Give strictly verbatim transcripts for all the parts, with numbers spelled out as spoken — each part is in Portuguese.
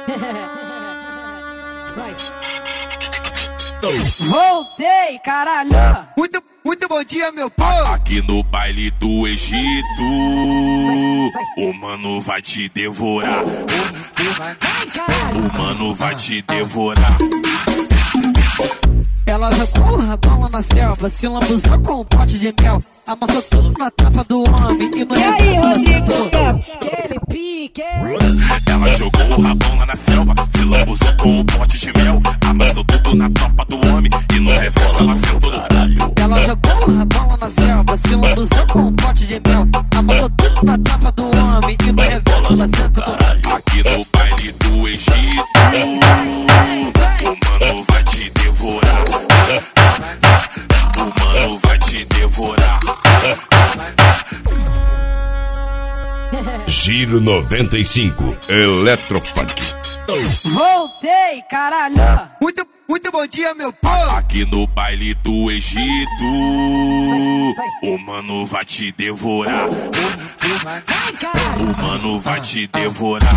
Vai. Voltei, caralho. Muito, muito bom dia, meu povo. Aqui no baile do Egito, o mano vai te devorar. O mano vai te devorar. Ela jogou o rabão lá na selva, se lambuzou com um pote de mel, amassou tudo na tapa do homem e no reverso aquele pique. Ela jogou o rabão lá na selva, se lambuzou com um pote de mel, amassou tudo na tapa do homem e no reverso ela sentou no caralho. Ela jogou o rabão lá na selva, se lambuzou com um pote de mel, amassou tudo na tapa do homem e no reverso ela sentou no caralho. Aqui no baile do Egito, o mano vai te devorar. O mano vai te devorar. Giro noventa e cinco, Eletrofunk. Voltei, caralho. Muito, muito bom dia, meu povo. Aqui no baile do Egito, o mano vai te devorar. O mano vai te devorar.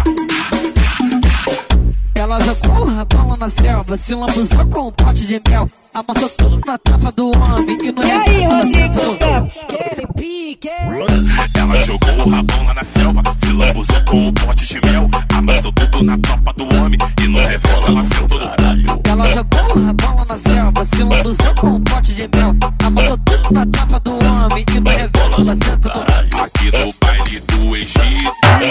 Ela jogou o rabão lá na selva, se lambuzou com um pote de mel, amassou tudo na tapa do homem e no reverso aquele pique. Ela jogou o rabão lá na selva, se lambuzou com um pote de mel, amassou tudo na tapa do homem e no reverso ela sentou no caralho. Ela jogou o rabão lá na selva, se lambuzou com um pote de mel, amassou tudo na tapa do homem e no reverso ela sentou no caralho. Aqui no baile do Egito,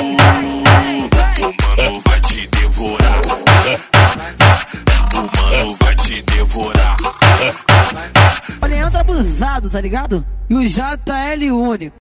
o mano vai te devorar. O mano vai te devorar. Olha, entra abusado, tá ligado? E o J L único.